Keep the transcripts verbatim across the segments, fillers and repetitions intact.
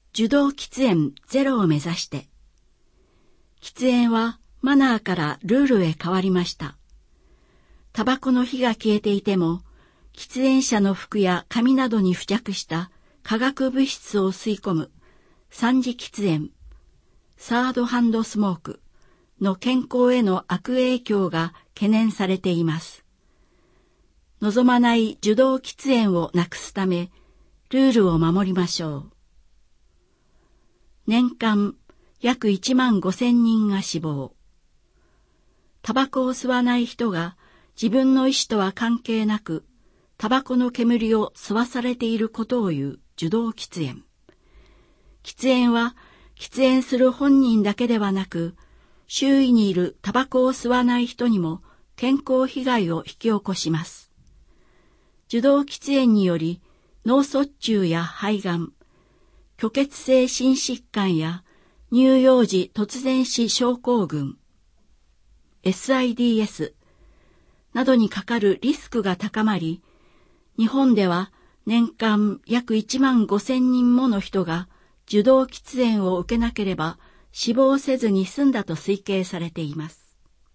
受動喫煙ゼロを目指して。喫煙はマナーからルールへ変わりました。タバコの火が消えていても、喫煙者の服や髪などに付着した化学物質を吸い込む三次喫煙、サードハンドスモークの健康への悪影響が懸念されています。望まない受動喫煙をなくすため、ルールを守りましょう。年間約いちまんごせんにんが死亡。タバコを吸わない人が自分の意思とは関係なく、タバコの煙を吸わされていることを言う受動喫煙。喫煙は喫煙する本人だけではなく、周囲にいるタバコを吸わない人にも健康被害を引き起こします。受動喫煙により脳卒中や肺がん、虚血性心疾患や乳幼児突然死症候群、エスアイディーエス などにかかるリスクが高まり、日本では年間約いちまんごせんにんもの人が受動喫煙を受けなければ死亡せずに済んだと推計されています。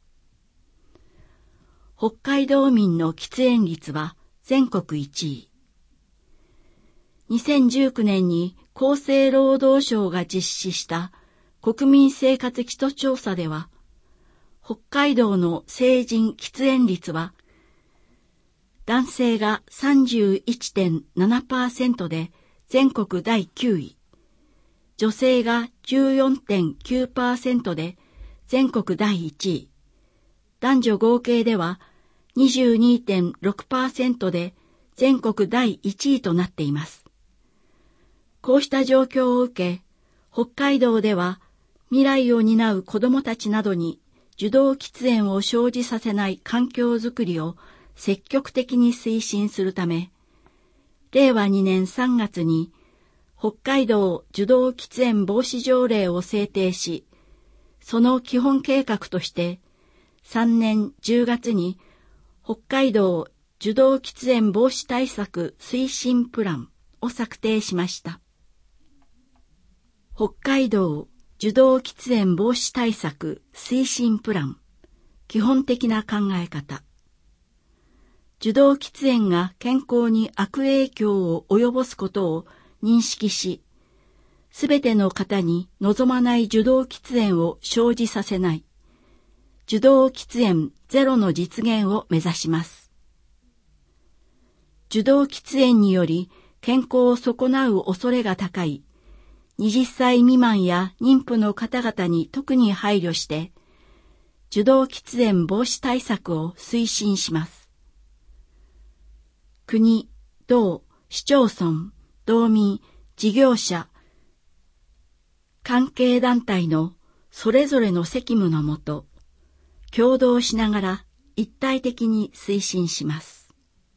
北海道民の喫煙率は全国いちい。にせんじゅうきゅうねんに厚生労働省が実施した国民生活基礎調査では、北海道の成人喫煙率は男性が さんじゅういってんななパーセント で全国だいきゅうい、女性が じゅうよんてんきゅうパーセント で全国だいいちい、男女合計では にじゅうにてんろくパーセント で全国だいいちいとなっています。こうした状況を受け、北海道では未来を担う子どもたちなどに受動喫煙を生じさせない環境づくりを積極的に推進するため、れいわにねんさんがつに北海道受動喫煙防止条例を制定し、その基本計画としてさんねんじゅうがつに北海道受動喫煙防止対策推進プランを策定しました。北海道受動喫煙防止対策推進プラン、基本的な考え方。受動喫煙が健康に悪影響を及ぼすことを認識し、すべての方に望まない受動喫煙を生じさせない、受動喫煙ゼロの実現を目指します。受動喫煙により健康を損なう恐れが高い、はたち未満や妊婦の方々に特に配慮して、受動喫煙防止対策を推進します。国、道、市町村、道民、事業者、関係団体のそれぞれの責務のもと、協働しながら一体的に推進します。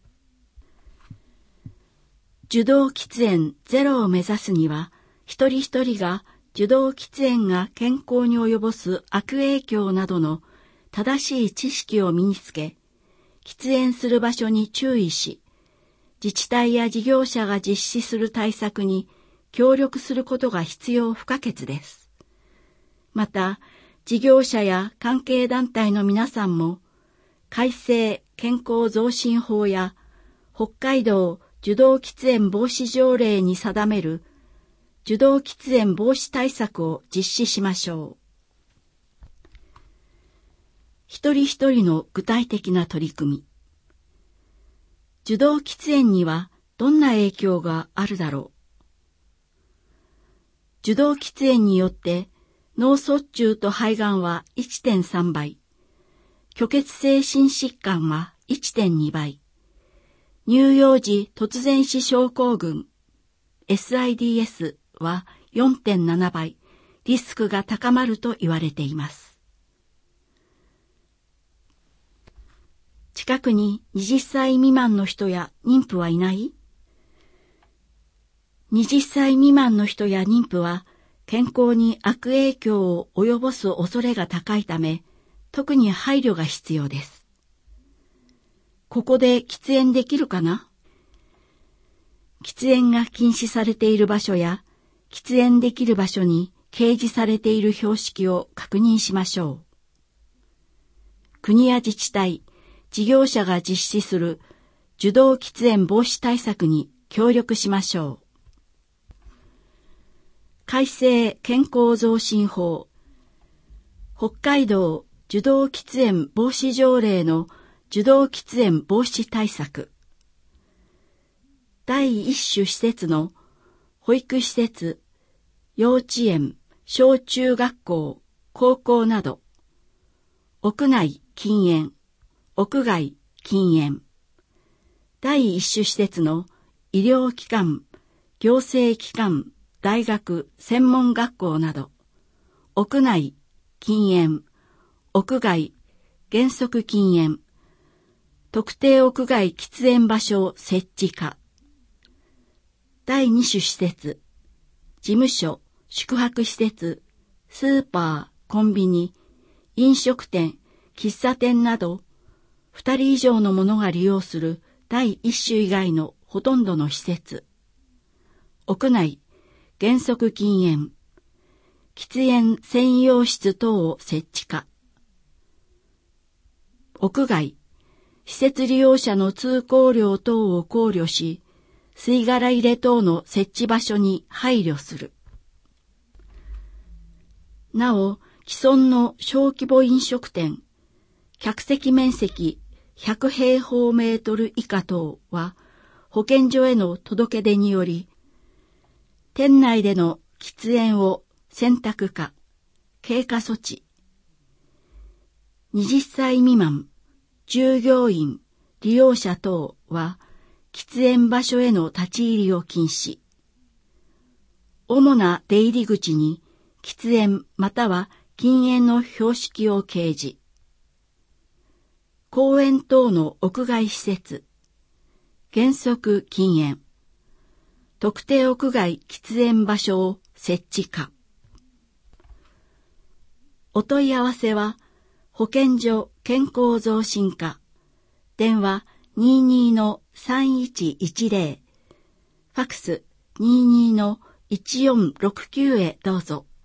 受動喫煙ゼロを目指すには、一人一人が受動喫煙が健康に及ぼす悪影響などの正しい知識を身につけ、喫煙する場所に注意し、自治体や事業者が実施する対策に協力することが必要不可欠です。また、事業者や関係団体の皆さんも、改正健康増進法や北海道受動喫煙防止条例に定める受動喫煙防止対策を実施しましょう。一人一人の具体的な取り組み。受動喫煙にはどんな影響があるだろう。受動喫煙によって脳卒中と肺がんは いってんさんばい、虚血性心疾患は いってんにばい、乳幼児突然死症候群 エスアイディーエス は よんてんななばい、リスクが高まると言われています。近くにはたち未満の人や妊婦はいない？はたち未満の人や妊婦は健康に悪影響を及ぼす恐れが高いため、特に配慮が必要です。ここで喫煙できるかな？喫煙が禁止されている場所や喫煙できる場所に掲示されている標識を確認しましょう。国や自治体、事業者が実施する受動喫煙防止対策に協力しましょう。改正健康増進法、北海道受動喫煙防止条例の受動喫煙防止対策。第一種施設の保育施設、幼稚園、小中学校、高校など、屋内禁煙、屋外禁煙。第一種施設の医療機関、行政機関、大学、専門学校など、屋内禁煙、屋外原則禁煙、特定屋外喫煙場所設置化。第二種施設、事務所、宿泊施設、スーパー、コンビニ、飲食店、喫茶店など、二人以上の者が利用する第一種以外のほとんどの施設。屋内、原則禁煙、喫煙専用室等を設置化。屋外、施設利用者の通行量等を考慮し、吸い殻入れ等の設置場所に配慮する。なお、既存の小規模飲食店、客席面積ひゃく平方メートル以下等は、保健所への届け出により、店内での喫煙を選択化、経過措置。はたち未満、従業員、利用者等は、喫煙場所への立ち入りを禁止。主な出入り口に、喫煙または禁煙の標識を掲示。公園等の屋外施設、原則禁煙。特定屋外喫煙場所を設置化。お問い合わせは、保健所健康増進課、電話 にじゅうにのさんいちいちゼロ、ファクス にじゅうにのいちよんろくきゅう へどうぞ。